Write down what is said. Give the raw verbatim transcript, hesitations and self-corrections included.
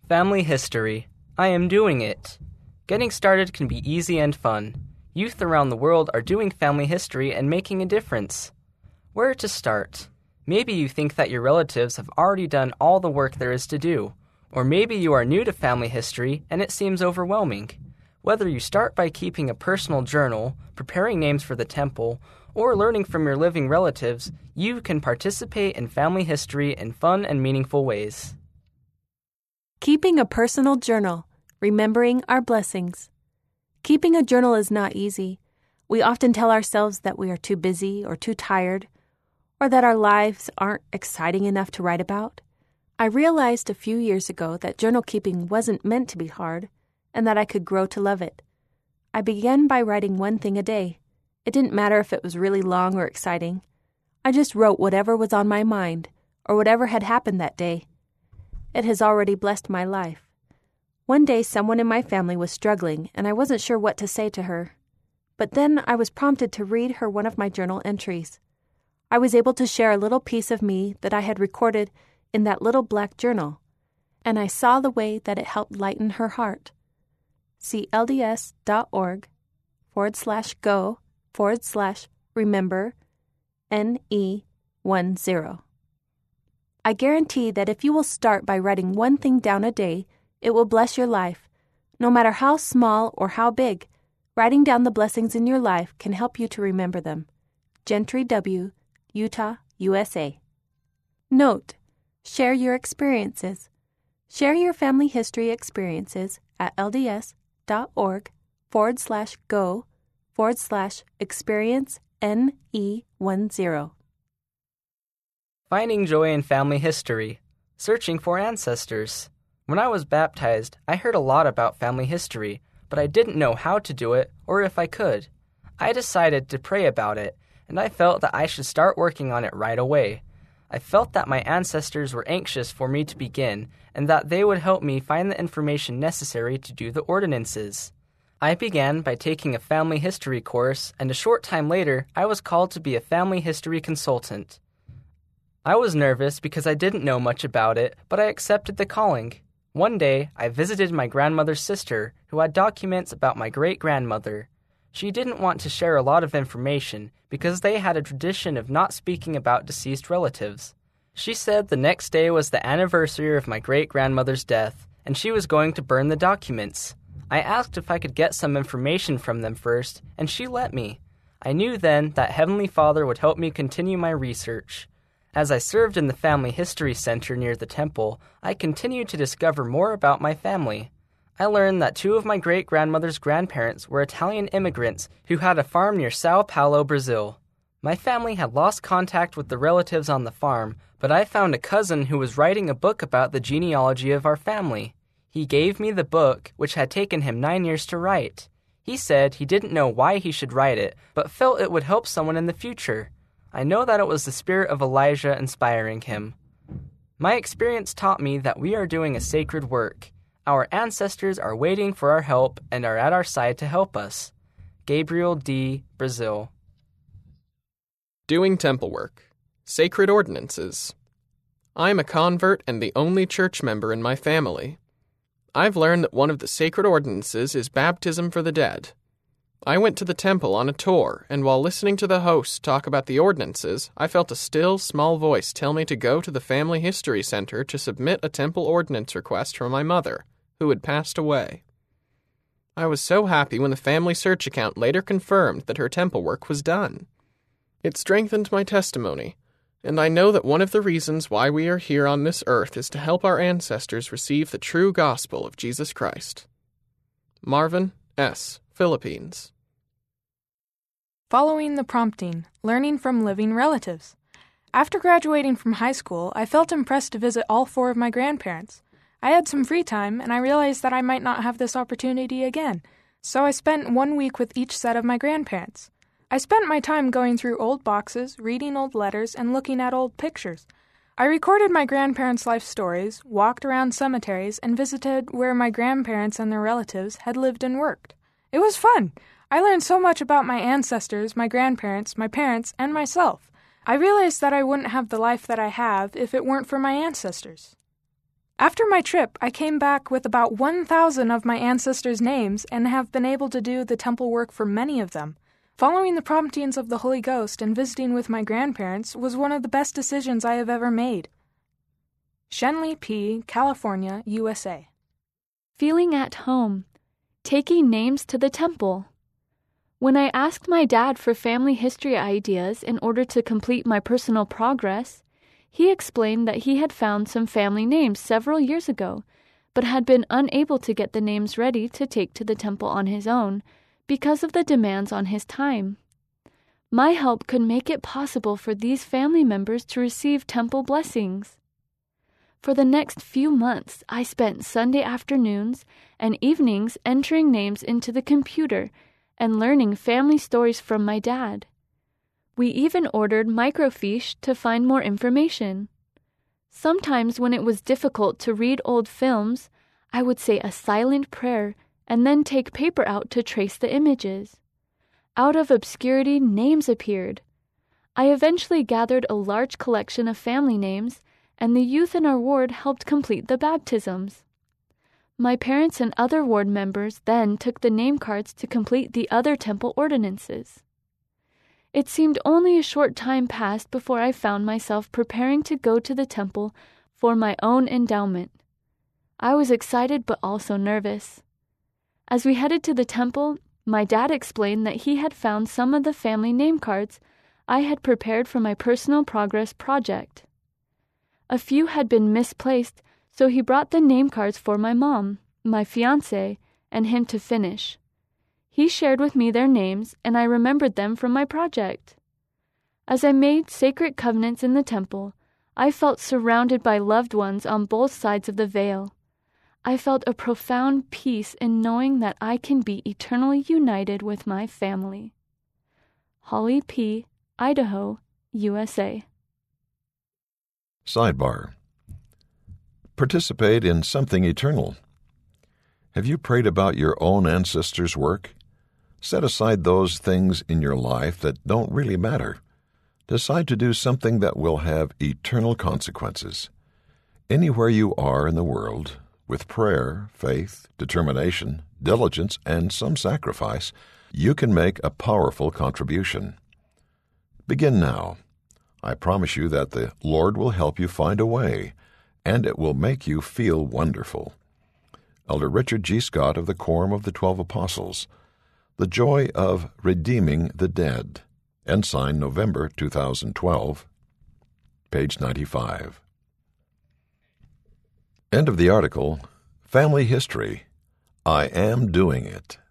Family history. I am doing it. Getting started can be easy and fun. Youth around the world are doing family history and making a difference. Where to start? Maybe you think that your relatives have already done all the work there is to do. Or maybe you are new to family history and it seems overwhelming. Whether you start by keeping a personal journal, preparing names for the temple, or learning from your living relatives, you can participate in family history in fun and meaningful ways. Keeping a personal journal, remembering our blessings. Keeping a journal is not easy. We often tell ourselves that we are too busy or too tired, or that our lives aren't exciting enough to write about. I realized a few years ago that journal keeping wasn't meant to be hard, and that I could grow to love it. I began by writing one thing a day. It didn't matter if it was really long or exciting. I just wrote whatever was on my mind, or whatever had happened that day. It has already blessed my life. One day someone in my family was struggling, and I wasn't sure what to say to her. But then I was prompted to read her one of my journal entries. I was able to share a little piece of me that I had recorded in that little black journal, and I saw the way that it helped lighten her heart. See lds.org forward slash go forward slash remember N E one zero. I guarantee that if you will start by writing one thing down a day, it will bless your life. No matter how small or how big, writing down the blessings in your life can help you to remember them. Gentry W., Utah, U S A. Note: share your experiences. Share your family history experiences at lds.org forward slash go forward slash experience N E one zero. Finding joy in family history. Searching for ancestors. When I was baptized, I heard a lot about family history, but I didn't know how to do it or if I could. I decided to pray about it, and I felt that I should start working on it right away. I felt that my ancestors were anxious for me to begin, and that they would help me find the information necessary to do the ordinances. I began by taking a family history course, and a short time later, I was called to be a family history consultant. I was nervous because I didn't know much about it, but I accepted the calling. One day, I visited my grandmother's sister, who had documents about my great-grandmother. She didn't want to share a lot of information because they had a tradition of not speaking about deceased relatives. She said the next day was the anniversary of my great-grandmother's death, and she was going to burn the documents. I asked if I could get some information from them first, and she let me. I knew then that Heavenly Father would help me continue my research. As I served in the Family History Center near the temple, I continued to discover more about my family. I learned that two of my great-grandmother's grandparents were Italian immigrants who had a farm near Sao Paulo, Brazil. My family had lost contact with the relatives on the farm, but I found a cousin who was writing a book about the genealogy of our family. He gave me the book, which had taken him nine years to write. He said he didn't know why he should write it, but felt it would help someone in the future. I know that it was the spirit of Elijah inspiring him. My experience taught me that we are doing a sacred work. Our ancestors are waiting for our help and are at our side to help us. Gabriel D., Brazil. Doing temple work. Sacred ordinances. I'm a convert and the only church member in my family. I've learned that one of the sacred ordinances is baptism for the dead. I went to the temple on a tour, and while listening to the host talk about the ordinances, I felt a still, small voice tell me to go to the Family History Center to submit a temple ordinance request for my mother, who had passed away. I was so happy when the family search account later confirmed that her temple work was done. It strengthened my testimony, and I know that one of the reasons why we are here on this earth is to help our ancestors receive the true gospel of Jesus Christ. Marvin S., Philippines. Following the prompting, learning from living relatives. After graduating from high school, I felt impressed to visit all four of my grandparents. I had some free time, and I realized that I might not have this opportunity again, so I spent one week with each set of my grandparents. I spent my time going through old boxes, reading old letters, and looking at old pictures. I recorded my grandparents' life stories, walked around cemeteries, and visited where my grandparents and their relatives had lived and worked. It was fun. I learned so much about my ancestors, my grandparents, my parents, and myself. I realized that I wouldn't have the life that I have if it weren't for my ancestors. After my trip, I came back with about one thousand of my ancestors' names and have been able to do the temple work for many of them. Following the promptings of the Holy Ghost and visiting with my grandparents was one of the best decisions I have ever made. Shenley P., California, U S A. Feeling at home. Taking names to the temple. When I asked my dad for family history ideas in order to complete my personal progress, he explained that he had found some family names several years ago, but had been unable to get the names ready to take to the temple on his own because of the demands on his time. My help could make it possible for these family members to receive temple blessings. For the next few months, I spent Sunday afternoons and evenings entering names into the computer and learning family stories from my dad. We even ordered microfiche to find more information. Sometimes when it was difficult to read old films, I would say a silent prayer and then take paper out to trace the images. Out of obscurity, names appeared. I eventually gathered a large collection of family names, and the youth in our ward helped complete the baptisms. My parents and other ward members then took the name cards to complete the other temple ordinances. It seemed only a short time passed before I found myself preparing to go to the temple for my own endowment. I was excited but also nervous. As we headed to the temple, my dad explained that he had found some of the family name cards I had prepared for my personal progress project. A few had been misplaced, so he brought the name cards for my mom, my fiancé, and him to finish. He shared with me their names, and I remembered them from my project. As I made sacred covenants in the temple, I felt surrounded by loved ones on both sides of the veil. I felt a profound peace in knowing that I can be eternally united with my family. Holly P., Idaho, U S A. Sidebar. Participate in something eternal. Have you prayed about your own ancestors' work? Set aside those things in your life that don't really matter. Decide to do something that will have eternal consequences. Anywhere you are in the world, with prayer, faith, determination, diligence, and some sacrifice, you can make a powerful contribution. Begin now. I promise you that the Lord will help you find a way, and it will make you feel wonderful. Elder Richard G. Scott of the Quorum of the Twelve Apostles. The Joy of Redeeming the Dead. Ensign, November two thousand twelve. Page ninety-five. End of the article. Family History. I Am Doing It.